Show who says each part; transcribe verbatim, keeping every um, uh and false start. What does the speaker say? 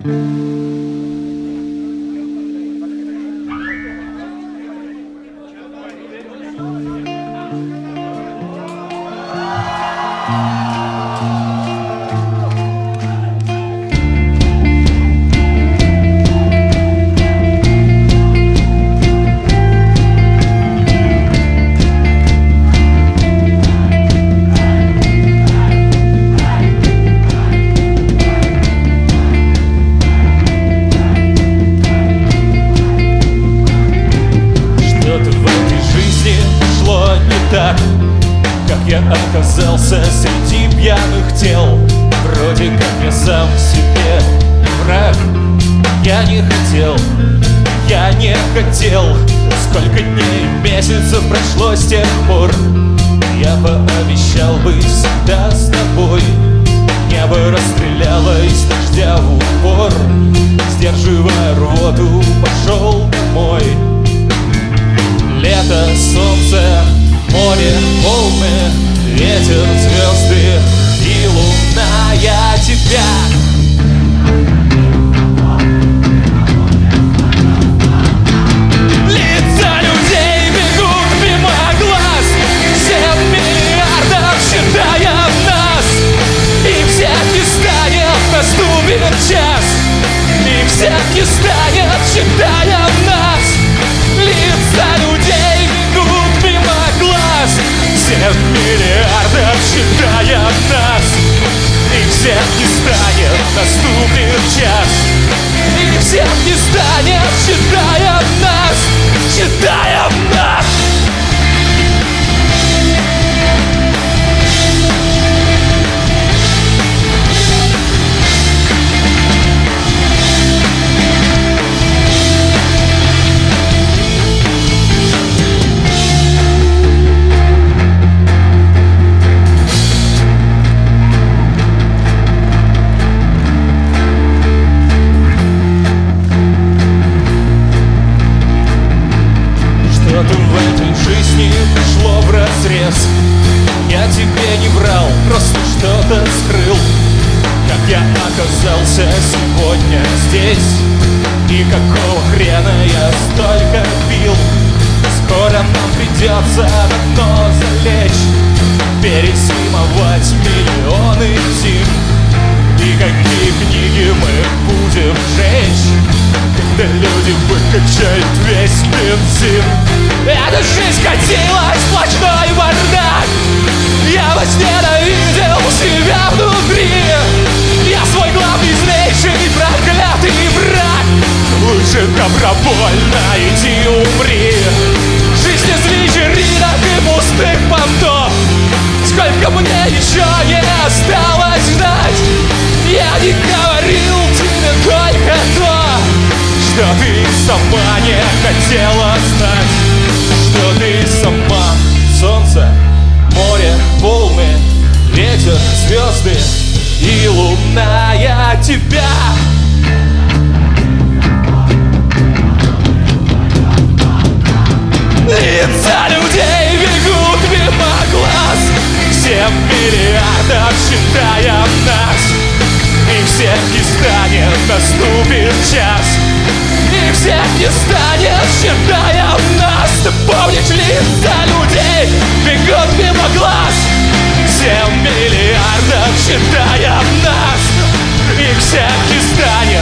Speaker 1: Я оказался среди пьяных тел. Вроде как я сам себе враг. Я не хотел, я не хотел. Сколько дней, месяцев прошло с тех пор. Я пообещал быть всегда с тобой. Небо расстреляло из дождя в упор. Сдерживая рвоту, пошел домой. Лето, солнце, море, волны, ветер, звезды и луна. Я тебя лица людей бегут мимо глаз. Семь миллиардов, считая нас. И всех не станет, наступит час. И всех не станет, считая нас. Лица людей бегут мимо глаз. Семь миллиардов, считая нас. И всех не станет, наступит час. И всех не станет, считая нас. Считая нас. Что-то в этой жизни пошло вразрез. Я тебе не врал, просто что-то скрыл. Как я оказался сегодня здесь. И какого хрена я столько пил. Скоро нам придется на дно залечь. Перезимовать миллионы зим. И какие книги мы будем жечь, когда люди выкачают весь бензин. Эта жизнь катилась, сплошной бардак. Я возненавидел себя внутри. Я свой главный, злейший, проклятый враг. Лучше добровольно иди умри. Жизнь из вечеринок и пустых понтов. Сколько мне еще не осталось ждать. Я не говорил тебе только то, что ты сама не хотела знать. Что ты сама. Солнце, море, волны, ветер, звезды и луна. Я тебя лица людей бегут мимо глаз. Семь миллиардов, считая нас. И всех не станет, наступит час. И всех не станет, считая нас. Ты помнишь лица людей бегут мимо глаз. Семь миллиардов, считая нас. И всех не станет.